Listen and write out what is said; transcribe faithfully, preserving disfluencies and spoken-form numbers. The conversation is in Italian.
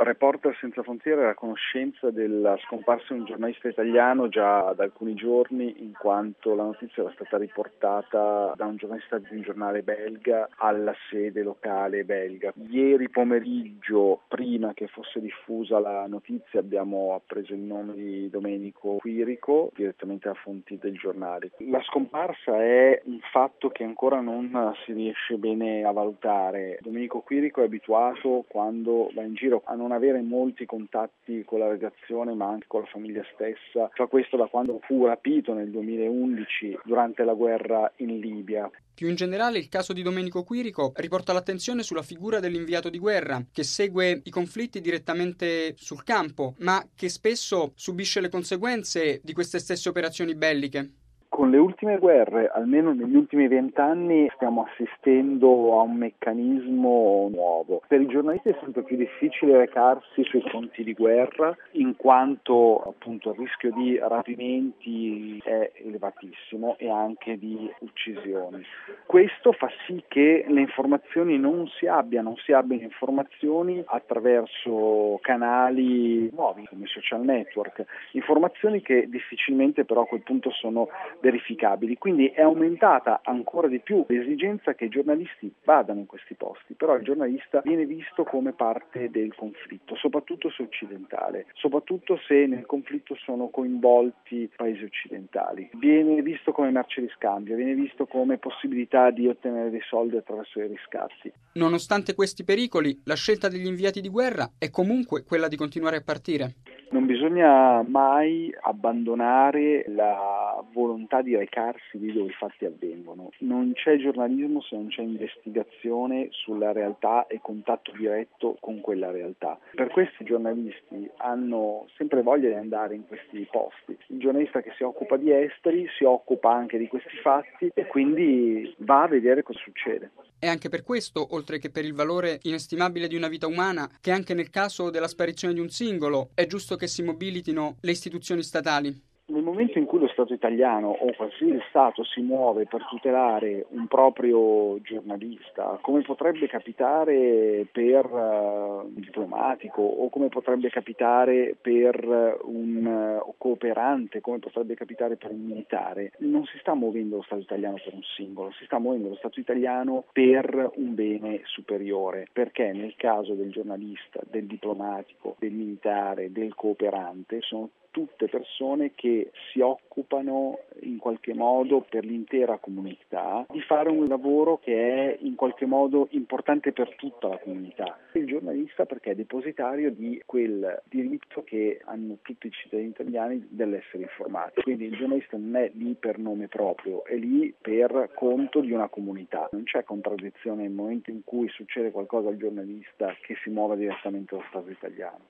Reporter Senza Frontiere era a conoscenza della scomparsa di un giornalista italiano già da alcuni giorni, in quanto la notizia era stata riportata da un giornalista di un giornale belga alla sede locale belga. Ieri pomeriggio, prima che fosse diffusa la notizia, abbiamo appreso il nome di Domenico Quirico direttamente da fonti del giornale. La scomparsa è un fatto che ancora non si riesce bene a valutare. Domenico Quirico è abituato, quando va in giro, a non avere molti contatti con la redazione ma anche con la famiglia stessa, cioè questo da quando fu rapito nel duemilaundici durante la guerra in Libia. Più in generale, il caso di Domenico Quirico riporta l'attenzione sulla figura dell'inviato di guerra, che segue i conflitti direttamente sul campo, ma che spesso subisce le conseguenze di queste stesse operazioni belliche. Con le ultime guerre, almeno negli ultimi vent'anni, stiamo assistendo a un meccanismo nuovo. Per i giornalisti è sempre più difficile recarsi sui fronti di guerra, in quanto appunto il rischio di rapimenti è elevatissimo e anche di uccisioni. Questo fa sì che le informazioni non si abbiano, non si abbiano informazioni attraverso canali nuovi come social network, informazioni che difficilmente però a quel punto sono verificabili, quindi è aumentata ancora di più l'esigenza che i giornalisti vadano in questi posti, però il giornalista viene visto come parte del conflitto, soprattutto se occidentale, soprattutto se nel conflitto sono coinvolti paesi occidentali, viene visto come merce di scambio, viene visto come possibilità di ottenere dei soldi attraverso i riscatti. Nonostante questi pericoli, la scelta degli inviati di guerra è comunque quella di continuare a partire. Non bisogna mai abbandonare la volontà di recarsi lì dove i fatti avvengono. Non c'è giornalismo se non c'è investigazione sulla realtà e contatto diretto con quella realtà. Per questo i giornalisti hanno sempre voglia di andare in questi posti. Il giornalista che si occupa di esteri si occupa anche di questi fatti e quindi va a vedere cosa succede. È anche per questo, oltre che per il valore inestimabile di una vita umana, che anche nel caso della sparizione di un singolo è giusto che si mobilitino le istituzioni statali. Nel momento in cui lo Stato italiano o qualsiasi Stato si muove per tutelare un proprio giornalista, come potrebbe capitare per uh, un diplomatico o come potrebbe capitare per un uh, cooperante, come potrebbe capitare per un militare, non si sta muovendo lo Stato italiano per un singolo, si sta muovendo lo Stato italiano per un bene superiore, perché nel caso del giornalista, del diplomatico, del militare, del cooperante sono tutte persone che si occupano in qualche modo per l'intera comunità di fare un lavoro che è in qualche modo importante per tutta la comunità. Il giornalista perché è depositario di quel diritto che hanno tutti i cittadini italiani dell'essere informati. Quindi il giornalista non è lì per nome proprio, è lì per conto di una comunità. Non c'è contraddizione nel momento in cui succede qualcosa al giornalista che si muova direttamente allo Stato italiano.